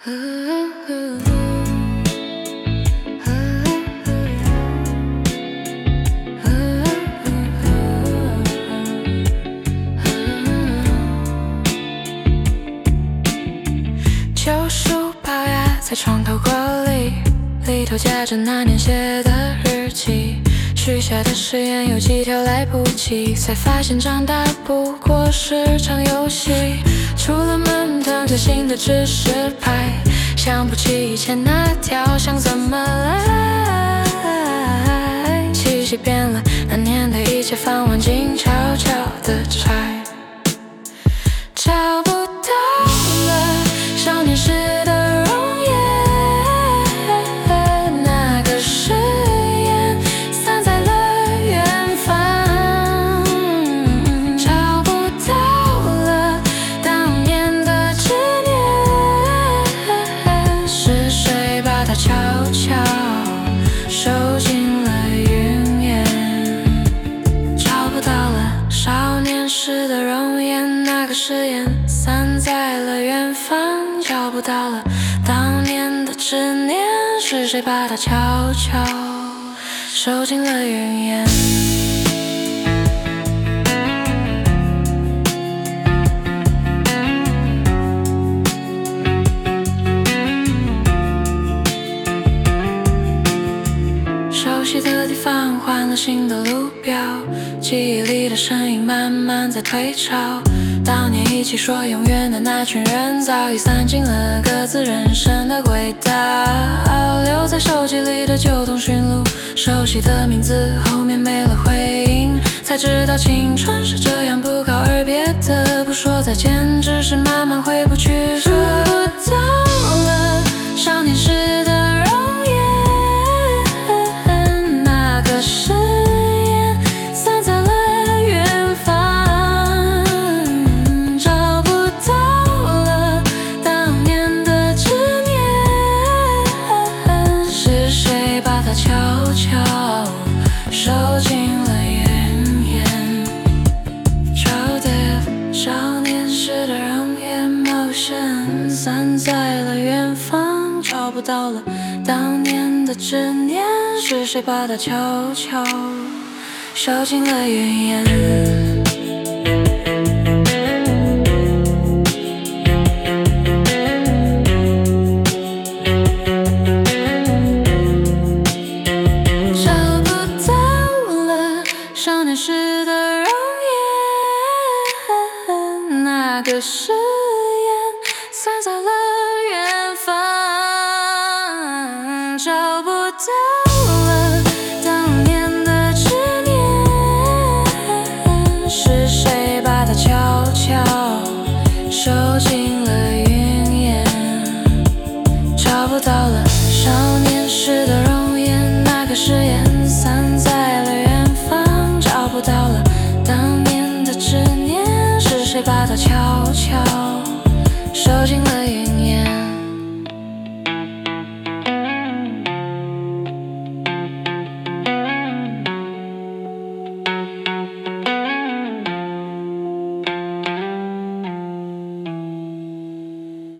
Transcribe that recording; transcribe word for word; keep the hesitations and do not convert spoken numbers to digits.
旧书包压在床头柜里，里头夹着那年写的日记。许下的誓言有几条来不及，才发现长大不过是场游戏。出了门等着新的指示牌，想不起以前那条想怎么来。气息变了，那年的一切放完静悄悄的拆，找不到了少年时的容颜，那个誓言散在了远方，找不到了当年的执念，是谁把它悄悄收进了云烟，找不到了少年时的容颜，那个誓言散在了远方，找不到了当年的执念，是谁把它悄悄收进了云烟。熟悉的地方换了新的路标，记忆里的身影慢慢在退潮。当年一起说永远的那群人，早已散尽了各自人生的轨道。留在手机里的旧通讯录，熟悉的名字后面没了回音，才知道青春是这样不告而别的，不说再见，只是慢慢回不去。触不到了少年时的容颜，那个誓言散在了远方，找不到了当年的执念，是谁把它悄悄收进了云烟。找的少年时的容颜，motion散在了远方，找不到了当年的执念，是谁把它悄悄收进了云烟。找不到了少年时的容颜，那个誓言散在了远方，找不到了当年的执念，是谁把它悄悄收进了云烟。找不到了少年时的容颜，那个誓言散在了远方，找不到了当年的执念，是谁把它悄悄收进了